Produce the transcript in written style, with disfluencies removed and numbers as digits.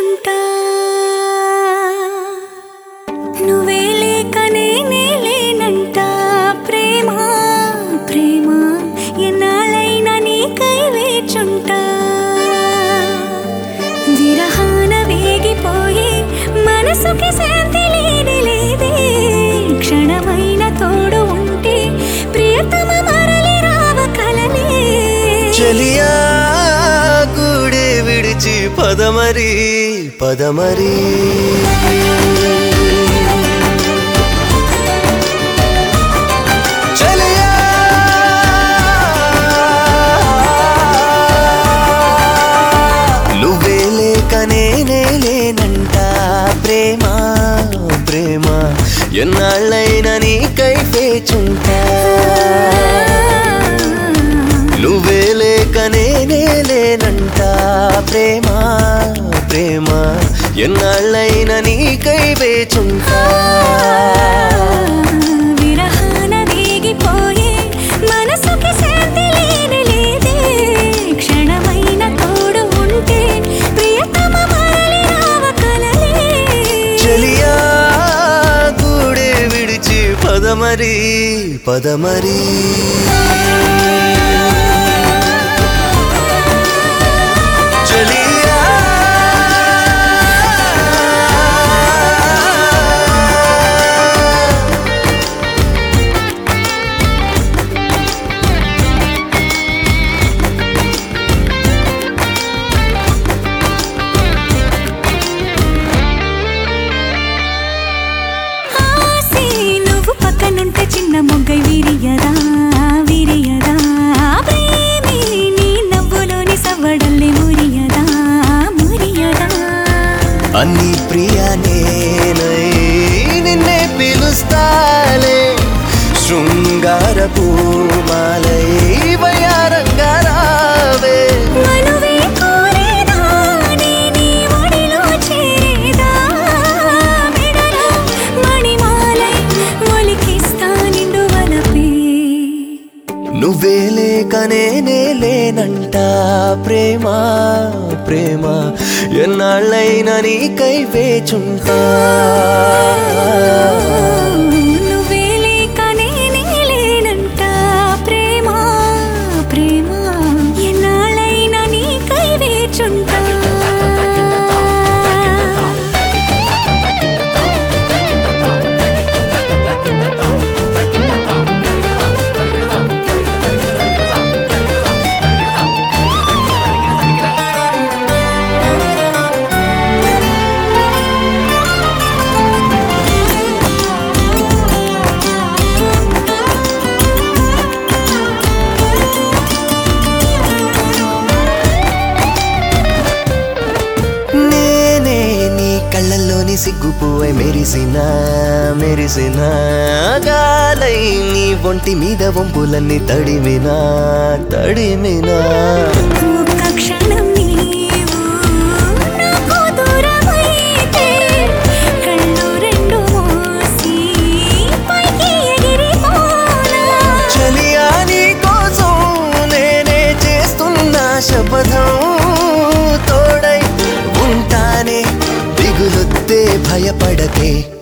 వేచుంటా నువ్వే లేక నేనే లేనంట ప్రేమ ప్రేమ ఎన్నాళ్ళైనా నీకై వేచుంటా విరహాన వేగిపోయి మనసుకి శాంతి లేనే లేదే క్షణమైన తోడు ఉంటే ప్రియతమ మరలి రావ కలనే చలియా గూడే విడిచి పదమరి పదమరి చలియా నువ్వే లేక నేనే లేనంట ప్రేమ ప్రేమ ఎన్నాళ్ళైనా నీకై వేచుంటా నువ్వే లేక నేనే లేనంట ప్రేమ ప్రేమ ఎన్నాళ్ళైనా నీకై వేచుంటా విరహాన వేగిపోయే మనసుకి శాంతి లేనే లేదే క్షణమైన తోడు ఉంటే ప్రియతమ మరలి రావ కలనే చలియా గూడే విడిచి పదమరి పదమరి చలియా ఆసి నువ్వు పక్కనుంటే చిన్న మొగ్గై విరియదా విరియదా ప్రేమి నీ నవ్వులోని సవ్వడల్లే మురియదా మురియదా అన్ని ప్రియా నేనై నిన్నే పిలుస్తాలే శృంగార పూమాలై వయారంగా రావే మనువే కోరేదా నీ ఒడిలో చేరేదా మెడలో మణిమాలై ఒలికిస్తా నిండు వలపే నువ్వే లేక నేనే లేనంట ప్రేమ ప్రేమ ఎన్నాళ్ళైనా నీకై వేచుంటా నువ్వే లేక నేనే లేనంట ప్రేమ ప్రేమ ఎన్నాళ్ళైనా నీకై వేచుంటా నేనే నీ కళ్ళల్లోని సిగ్గుపువ్వై మెరిసిన మెరిసిన గాలై నీ ఒంటి మీద వంపులన్నీ తడిమినా తడిమినా ఒక్క క్షణం నీవు నాకు దూరమైతే కళ్ళు రెండు మూసి పైకి ఎగిరిపోనా చలియా నీ కోసం నేనే చేస్తున్నా శపథం తోడై ఉంటానే దిగులొద్దే భయపడకే